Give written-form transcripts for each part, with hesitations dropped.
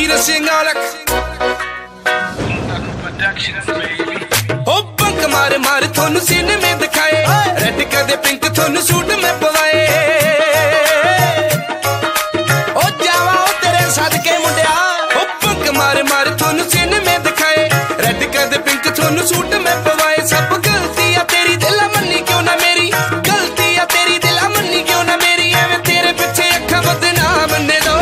वीर सिंह ओ bunk मार मार थोनू सीने में दिखाए रेड कदे पिंक थोनू सूट में पवाए ओ जावा ओ तेरे सदके मुंडिया ओ बंक मार मार थोनू सीने में दिखाए रेड कदे पिंक थोनू सूट में पवाए सब गलती है तेरी दिल मन्नी क्यों ना मेरी गलती है तेरी दिल मन्नी क्यों ना मेरी एवें तेरे पीछे अखा बदनाम बनने दो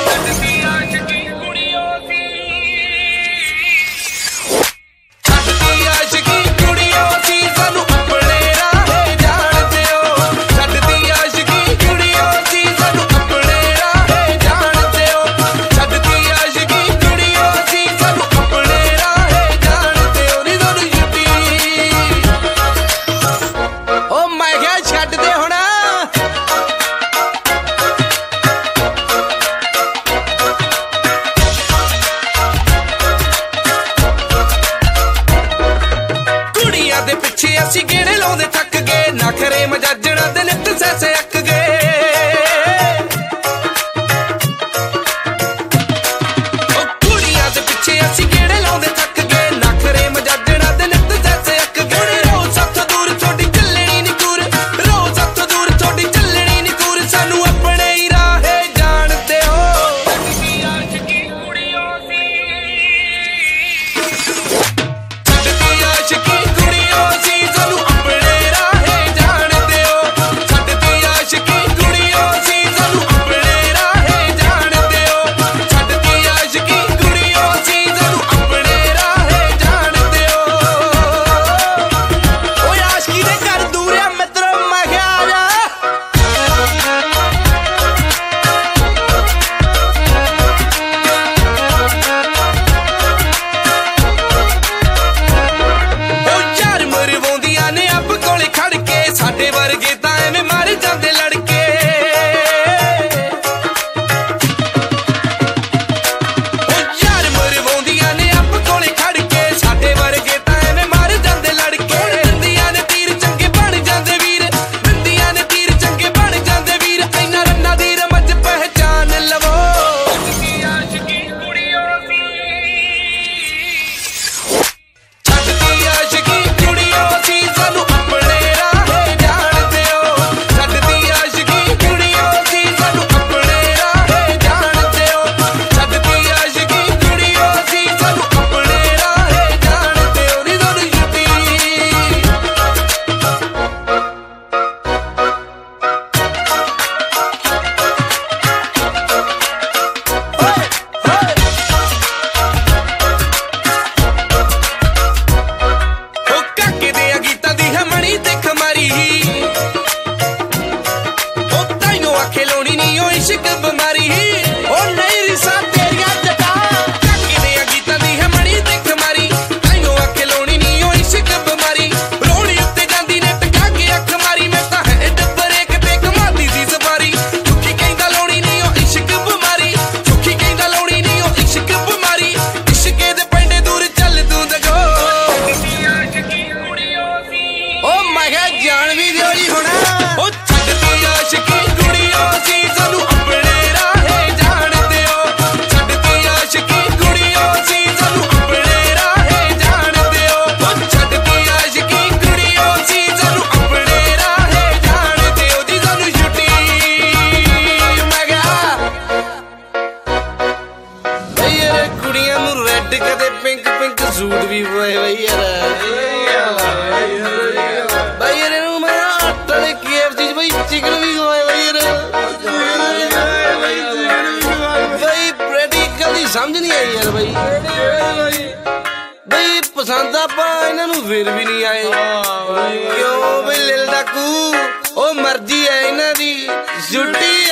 ਅਸੀਂ ਗੇੜੇ ਲਾਉਂਦੇ ਥੱਕ ਗਏ ਨਖਰੇ ਮਜਾਜਣਾ ਦੇ ਨਿੱਤ ਸੈਸੇ ਅੱਕ ਗਏ ਉਹ ਕੁੜੀਆਂ ਦੇ ਪਿੱਛੇ ਅਸੀਂ ਗੇੜੇ ਲਾਉਂਦੇ ਥੱਕ ਗਏ ਨਖਰੇ ਮਜਾਜਣਾ ਦੇ ਨਿੱਤ ਸੈਸੇ ਅੱਕ ਗਏ ਰੋਜ਼ ਸਾਥੋਂ ਦੂਰ ਤੁਹਾਡੀ ਚੱਲਣੀ ਨੀ ਕੂਰ ਰੋਜ਼ ਸਾਥੋਂ ਦੂਰ ਤੁਹਾਡੀ ਚੱਲਣੀ ਨੀ ਕੂਰ ਸਾਨੂੰ ਆਪਣੇ ਹੀ ਰਾਹੇ ਜਾਣਦੇ ਹੋ ਛੱਡਦੀ ਆਸ਼ਕੀ ਕੁੜੀਓ ਸੀ ਛੱਡਦੀ ਆਸ਼ਕੀ ਕੁੜੀਓ ਸੀ ਸਾਡੇ ਵਰਗੇ ਤਾਂ ਐਵੇਂ ਮਰ ਜਾਂਦੇ ਲੜਕੇ ਉਹ ਯਾਰ ਮਰਵਾਉਂਦੀਆਂ ਨੇ ਆਪ ਕੋਲੇ ਖੜ ਕੇ ਸਾਡੇ ਵਰਗੇ ਤਾਂ ਐਵੇਂ ਮਰ ਜਾਂਦੇ ਲੜਕੇ ਦਿੰਦੀਆਂ ਨੇ ਤੀਰ ਚੰਗੇ ਬਣ ਜਾਂਦੇ ਵੀਰ ਦਿੰਦੀਆਂ ਨੇ ਤੀਰ ਚੰਗੇ ਬਣ ਜਾਂਦੇ ਵੀਰ ਐਨਾ ਰੰਨਾਂ ਦੀ ਰਮਜ ਪਹਿਚਾਨ ਲਵੋ ਛੱਡਦੀ ਆਸ਼ਕੀ ਕੁੜੀਓ ਸੀ ਛੱਡਦੀ ਆਸ਼ਕੀ ਕੁੜੀਓ ਸੀ ਸਾਨੂੰ इश्क बीमारी ओ नहीं रिसा तेरिया जटा काके दे गीतां दी है मणी देख मारी तैनू आखे लोनी नी ओ इश्क बीमारी रोणी उत्ते जांदी ने टका के अख मारी मैं तां है डब्बरे किते कमादी दी सवारी झुकी कहंदा लोनी नी ओ इश्क बीमारी झुकी कहंदा लोनी नी ओ इश्क बीमारी इश्के दे पेंडे दूर चल तू दगो आशिकी कुड़ियो सी ओ मैं कह जान भी दियो जी हुण ओ छड्डदी आशिकी कुड़ियो सी सानू कदे पिंक पिंक सूट भी पाए भाई यार भाई यार मैं आटा ने KFC भाई चिकन भी खवाए भाई यार भाई प्रैक्टिकली समझ नहीं आई यार भाई भाई पसंद आपा इन्हां नूं फिर भी नहीं आए क्यों भाई लिल डाकू ओ मर्जी है इन्हां दी छुट्टी